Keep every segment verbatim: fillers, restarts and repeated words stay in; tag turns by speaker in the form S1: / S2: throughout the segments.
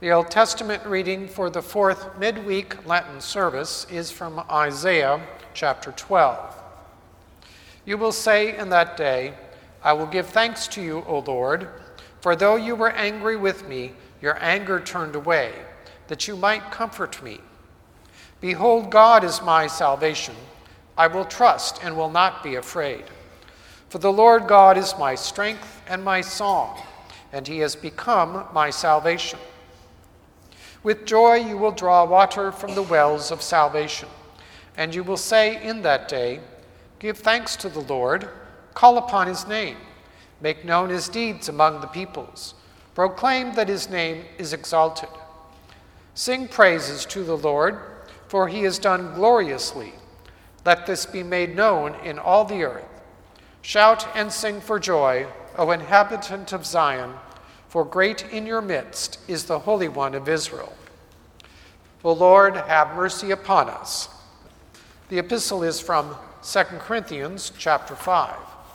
S1: The Old Testament reading for the fourth midweek Lenten service is from Isaiah chapter twelve. You will say in that day, I will give thanks to you, O Lord, for though you were angry with me, your anger turned away, that you might comfort me. Behold, God is my salvation. I will trust and will not be afraid. For the Lord God is my strength and my song, and he has become my salvation. With joy you will draw water from the wells of salvation, and you will say in that day, give thanks to the Lord, call upon his name, make known his deeds among the peoples, proclaim that his name is exalted. Sing praises to the Lord, for he has done gloriously. Let this be made known in all the earth. Shout and sing for joy, O inhabitant of Zion, for great in your midst is the Holy One of Israel. O Lord, have mercy upon us. The epistle is from Second Corinthians chapter five.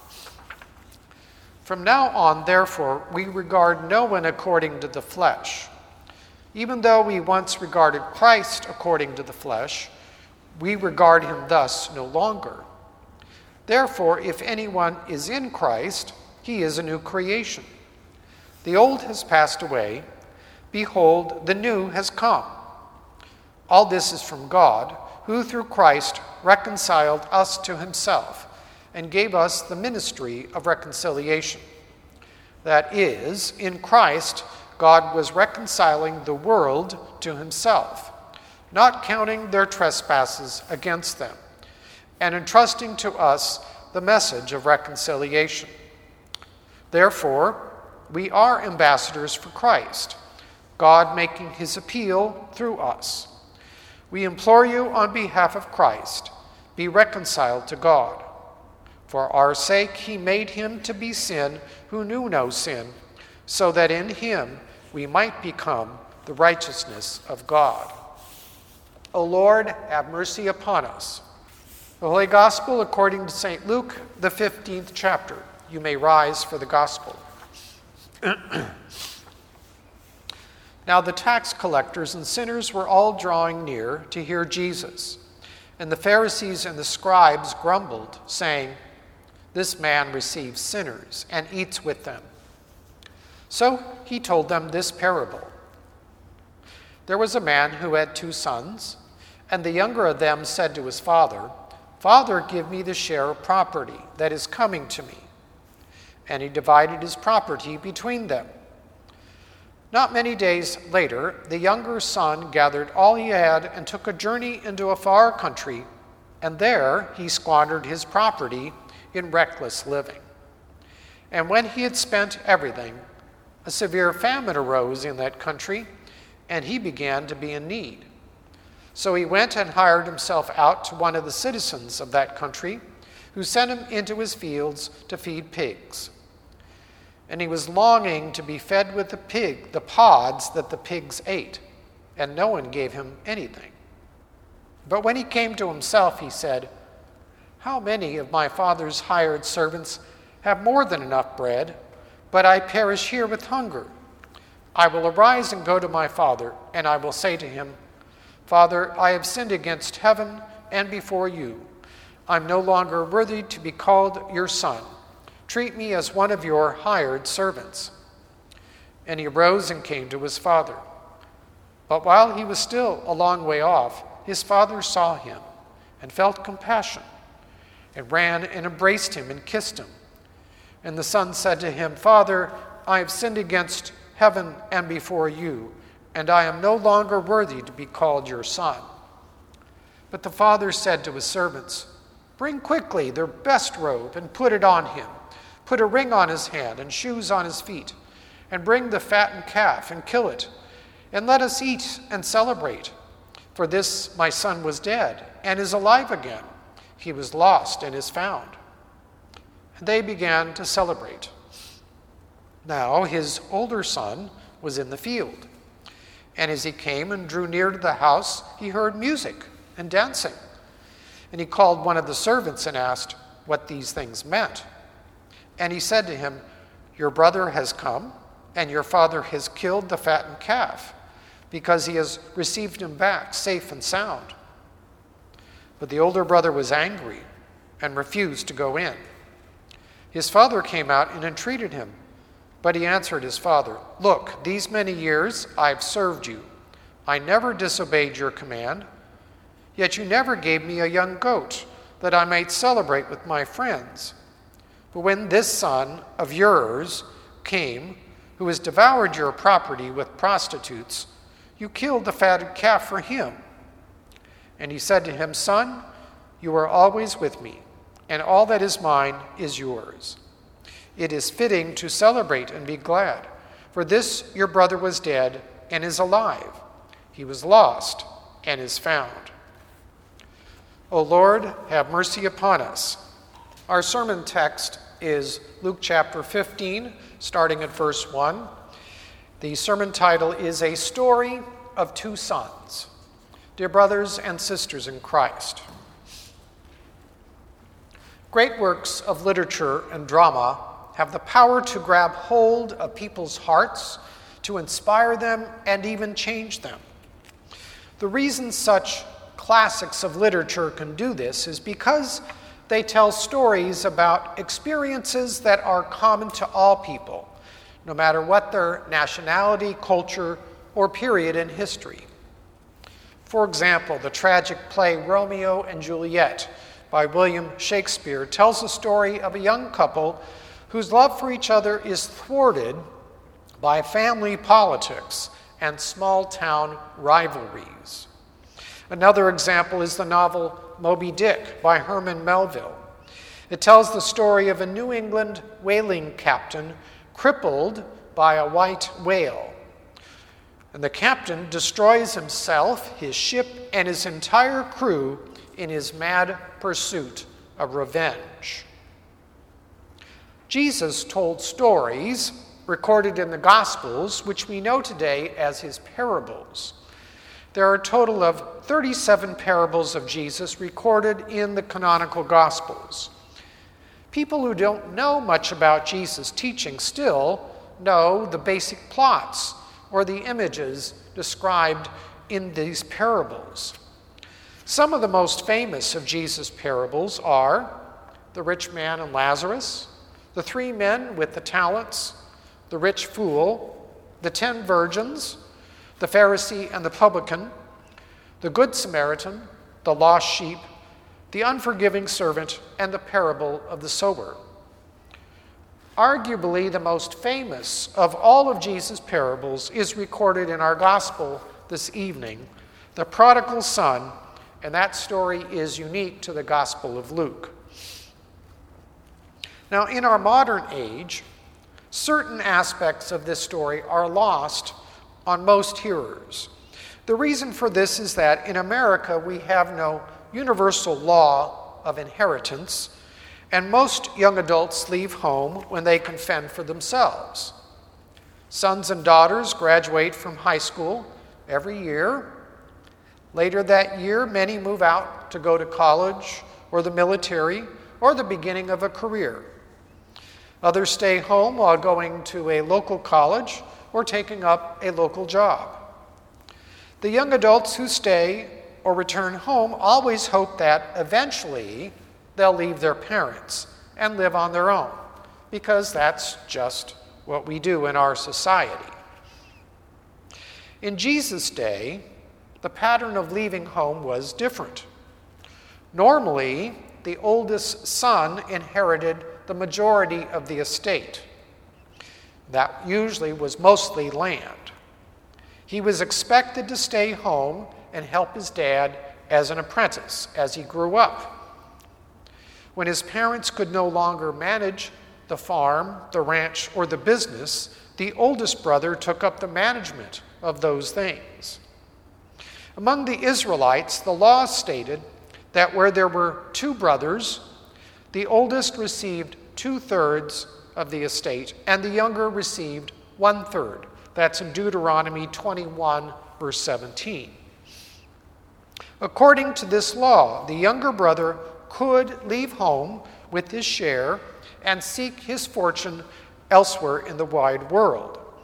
S1: From now on, therefore, we regard no one according to the flesh. Even though we once regarded Christ according to the flesh, we regard him thus no longer. Therefore, if anyone is in Christ, he is a new creation. The old has passed away. Behold, the new has come. All this is from God, who through Christ reconciled us to himself and gave us the ministry of reconciliation. That is, in Christ, God was reconciling the world to himself, not counting their trespasses against them, and entrusting to us the message of reconciliation. Therefore, we are ambassadors for Christ, God making his appeal through us. We implore you on behalf of Christ, be reconciled to God. For our sake he made him to be sin who knew no sin, so that in him we might become the righteousness of God. O Lord, have mercy upon us. The Holy Gospel according to Saint Luke, the fifteenth chapter. You may rise for the Gospel. Now the tax collectors and sinners were all drawing near to hear Jesus. And the Pharisees and the scribes grumbled, saying, this man receives sinners and eats with them. So he told them this parable. There was a man who had two sons, and the younger of them said to his father, Father, give me the share of property that is coming to me. And he divided his property between them. Not many days later, the younger son gathered all he had and took a journey into a far country, and there he squandered his property in reckless living. And when he had spent everything, a severe famine arose in that country, and he began to be in need. So he went and hired himself out to one of the citizens of that country, who sent him into his fields to feed pigs. And he was longing to be fed with the pig, the pods that the pigs ate, and no one gave him anything. But when he came to himself, he said, how many of my father's hired servants have more than enough bread, but I perish here with hunger? I will arise and go to my father, and I will say to him, Father, I have sinned against heaven and before you. I'm no longer worthy to be called your son. Treat me as one of your hired servants. And he arose and came to his father. But while he was still a long way off, his father saw him and felt compassion, and ran and embraced him and kissed him. And the son said to him, Father, I have sinned against heaven and before you, and I am no longer worthy to be called your son. But the father said to his servants, bring quickly their best robe and put it on him. Put a ring on his hand and shoes on his feet, and bring the fattened calf and kill it, and let us eat and celebrate. For this my son was dead and is alive again. He was lost and is found. And they began to celebrate. Now his older son was in the field, and as he came and drew near to the house, he heard music and dancing. And he called one of the servants and asked what these things meant. And he said to him, your brother has come, and your father has killed the fattened calf, because he has received him back safe and sound. But the older brother was angry and refused to go in. His father came out and entreated him, but he answered his father, "Look, these many years I've served you. I never disobeyed your command, yet you never gave me a young goat that I might celebrate with my friends. But when this son of yours came, who has devoured your property with prostitutes, you killed the fatted calf for him." And he said to him, "Son, you are always with me, and all that is mine is yours. It is fitting to celebrate and be glad, for this your brother was dead and is alive. He was lost and is found." O Lord, have mercy upon us. Our sermon text is Luke chapter fifteen, starting at verse one. The sermon title is A Story of Two Sons. Dear brothers and sisters in Christ, great works of literature and drama have the power to grab hold of people's hearts, to inspire them, and even change them. The reason such classics of literature can do this is because they tell stories about experiences that are common to all people, no matter what their nationality, culture, or period in history. For example, the tragic play Romeo and Juliet by William Shakespeare tells the story of a young couple whose love for each other is thwarted by family politics and small-town rivalries. Another example is the novel Moby Dick by Herman Melville. It tells the story of a New England whaling captain crippled by a white whale. And the captain destroys himself, his ship, and his entire crew in his mad pursuit of revenge. Jesus told stories recorded in the Gospels, which we know today as his parables. There are a total of thirty-seven parables of Jesus recorded in the canonical Gospels. People who don't know much about Jesus' teaching still know the basic plots or the images described in these parables. Some of the most famous of Jesus' parables are the rich man and Lazarus, the three men with the talents, the rich fool, the ten virgins, the Pharisee and the publican, the Good Samaritan, the lost sheep, the unforgiving servant, and the parable of the sower. Arguably the most famous of all of Jesus' parables is recorded in our gospel this evening, the prodigal son, and that story is unique to the Gospel of Luke. Now, in our modern age, certain aspects of this story are lost on most hearers. The reason for this is that in America we have no universal law of inheritance, and most young adults leave home when they can fend for themselves. Sons and daughters graduate from high school every year. Later that year, many move out to go to college or the military or the beginning of a career. Others stay home while going to a local college or taking up a local job. The young adults who stay or return home always hope that eventually they'll leave their parents and live on their own, because that's just what we do in our society. In Jesus' day, the pattern of leaving home was different. Normally, the oldest son inherited the majority of the estate. That usually was mostly land. He was expected to stay home and help his dad as an apprentice as he grew up. When his parents could no longer manage the farm, the ranch, or the business, the oldest brother took up the management of those things. Among the Israelites, the law stated that where there were two brothers, the oldest received two-thirds of the estate, and the younger received one-third. That's in Deuteronomy twenty-one, verse seventeen. According to this law, the younger brother could leave home with his share and seek his fortune elsewhere in the wide world.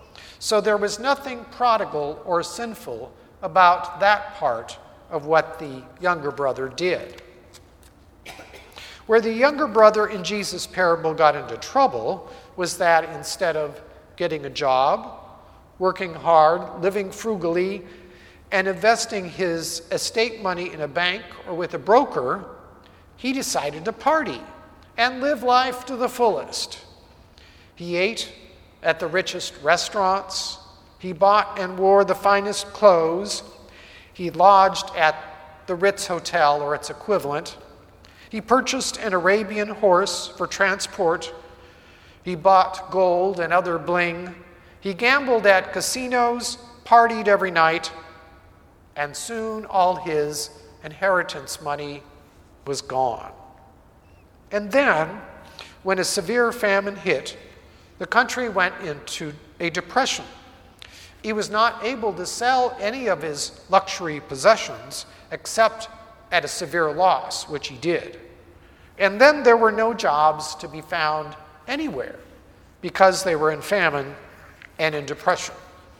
S1: So there was nothing prodigal or sinful about that part of what the younger brother did. Where the younger brother in Jesus' parable got into trouble was that instead of getting a job, working hard, living frugally, and investing his estate money in a bank or with a broker, he decided to party and live life to the fullest. He ate at the richest restaurants. He bought and wore the finest clothes. He lodged at the Ritz Hotel or its equivalent. He purchased an Arabian horse for transport. He bought gold and other bling. He gambled at casinos, partied every night, and soon all his inheritance money was gone. And then, when a severe famine hit, the country went into a depression. He was not able to sell any of his luxury possessions except at a severe loss, which he did. And then there were no jobs to be found anywhere because they were in famine and in depression.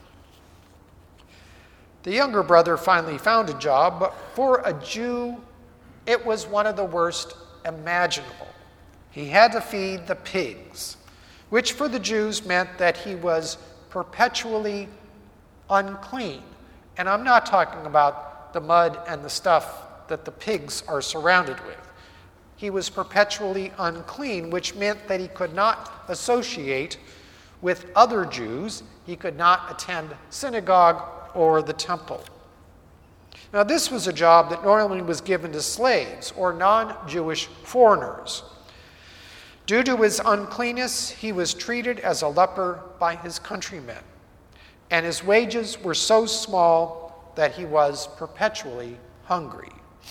S1: The younger brother finally found a job, but for a Jew, it was one of the worst imaginable. He had to feed the pigs, which for the Jews meant that he was perpetually unclean. And I'm not talking about the mud and the stuff that the pigs are surrounded with. He was perpetually unclean, which meant that he could not associate with other Jews. He could not attend synagogue or the temple. Now, this was a job that normally was given to slaves or non-Jewish foreigners. Due to his uncleanness, he was treated as a leper by his countrymen, and his wages were so small that he was perpetually hungry.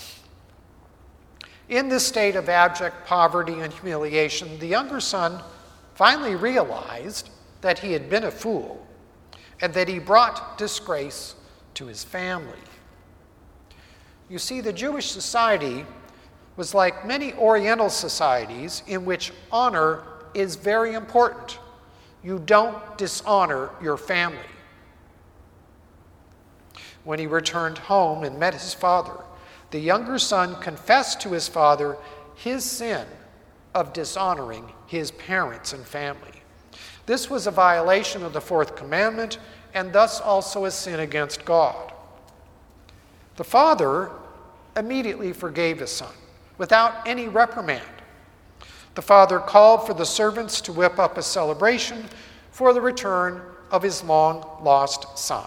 S1: In this state of abject poverty and humiliation, the younger son finally realized that he had been a fool and that he brought disgrace to his family. You see, the Jewish society was like many Oriental societies in which honor is very important. You don't dishonor your family. When he returned home and met his father, the younger son confessed to his father his sin of dishonoring his parents and family. This was a violation of the fourth commandment and thus also a sin against God. The father immediately forgave his son without any reprimand. The father called for the servants to whip up a celebration for the return of his long-lost son.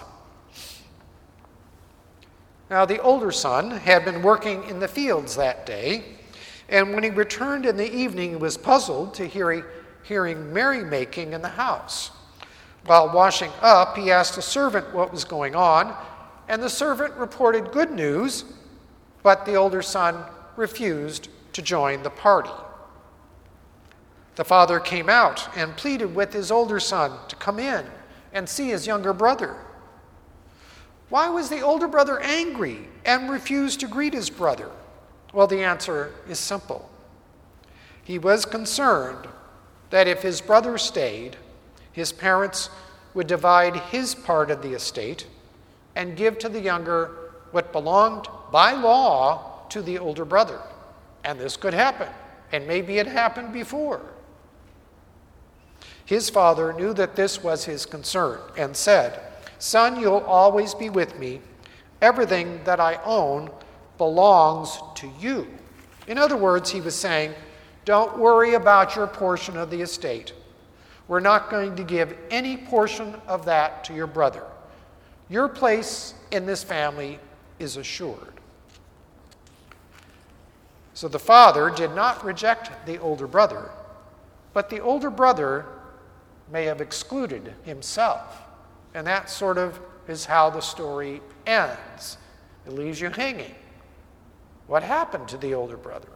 S1: Now, the older son had been working in the fields that day, and when he returned in the evening, he was puzzled to hear, hearing merrymaking in the house. While washing up, he asked a servant what was going on, and the servant reported good news, but the older son refused to join the party. The father came out and pleaded with his older son to come in and see his younger brother. Why was the older brother angry and refused to greet his brother? Well, the answer is simple. He was concerned that if his brother stayed, his parents would divide his part of the estate and give to the younger what belonged by law to the older brother. And this could happen, and maybe it happened before. His father knew that this was his concern and said, "Son, you'll always be with me. Everything that I own belongs to you." In other words, he was saying, don't worry about your portion of the estate. We're not going to give any portion of that to your brother. Your place in this family is assured. So the father did not reject the older brother, but the older brother may have excluded himself. And that sort of is how the story ends. It leaves you hanging. What happened to the older brother?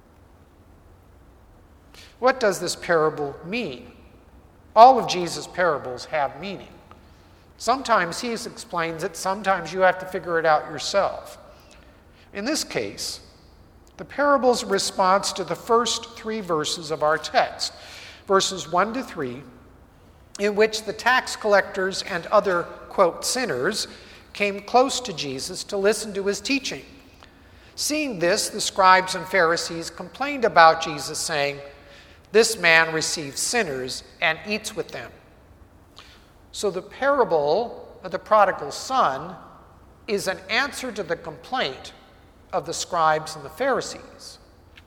S1: What does this parable mean? All of Jesus' parables have meaning. Sometimes he explains it, sometimes you have to figure it out yourself. In this case, the parable's response to the first three verses of our text, verses one to three, in which the tax collectors and other, quote, sinners came close to Jesus to listen to his teaching. Seeing this, the scribes and Pharisees complained about Jesus, saying, "This man receives sinners and eats with them." So the parable of the prodigal son is an answer to the complaint of the scribes and the Pharisees.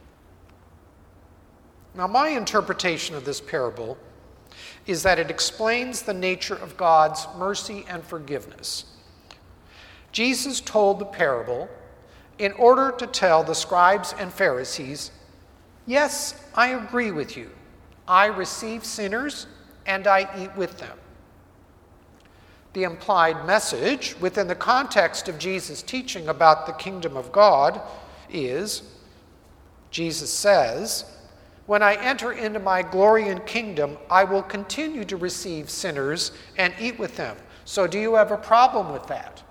S1: Now, my interpretation of this parable is that it explains the nature of God's mercy and forgiveness. Jesus told the parable in order to tell the scribes and Pharisees, yes, I agree with you. I receive sinners and I eat with them. The implied message within the context of Jesus' teaching about the kingdom of God is, Jesus says, when I enter into my glory and kingdom, I will continue to receive sinners and eat with them. So do you have a problem with that?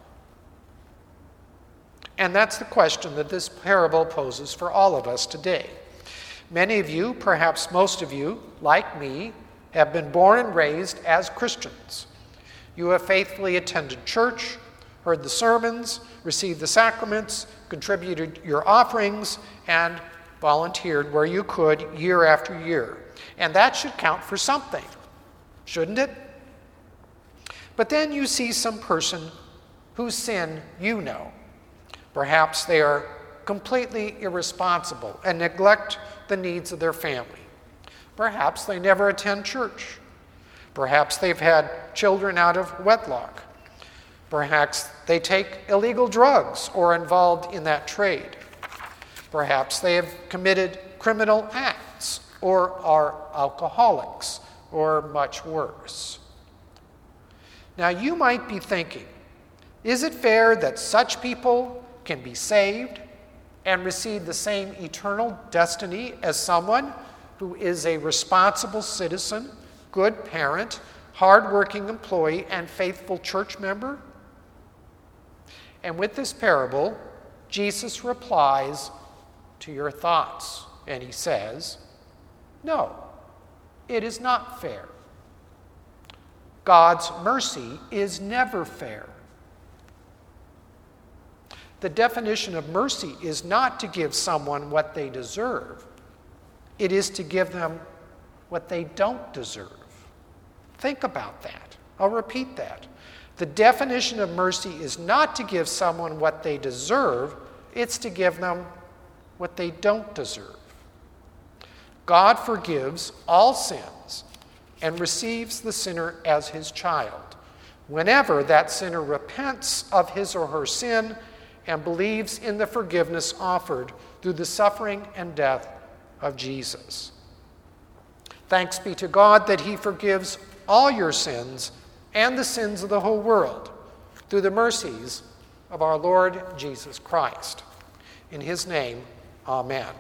S1: And that's the question that this parable poses for all of us today. Many of you, perhaps most of you, like me, have been born and raised as Christians. You have faithfully attended church, heard the sermons, received the sacraments, contributed your offerings, and volunteered where you could year after year. And that should count for something, shouldn't it? But then you see some person whose sin you know. Perhaps they are completely irresponsible and neglect the needs of their family. Perhaps they never attend church. Perhaps they've had children out of wedlock. Perhaps they take illegal drugs or are involved in that trade. Perhaps they have committed criminal acts or are alcoholics or much worse. Now you might be thinking, is it fair that such people can be saved and receive the same eternal destiny as someone who is a responsible citizen, good parent, hardworking employee, and faithful church member? And with this parable, Jesus replies to your thoughts, and he says, no, it is not fair. God's mercy is never fair. The definition of mercy is not to give someone what they deserve. It is to give them what they don't deserve. Think about that. I'll repeat that. The definition of mercy is not to give someone what they deserve. It's to give them what they don't deserve. God forgives all sins and receives the sinner as his child whenever that sinner repents of his or her sin and believes in the forgiveness offered through the suffering and death of Jesus. Thanks be to God that he forgives all your sins and the sins of the whole world through the mercies of our Lord Jesus Christ. In his name, amen.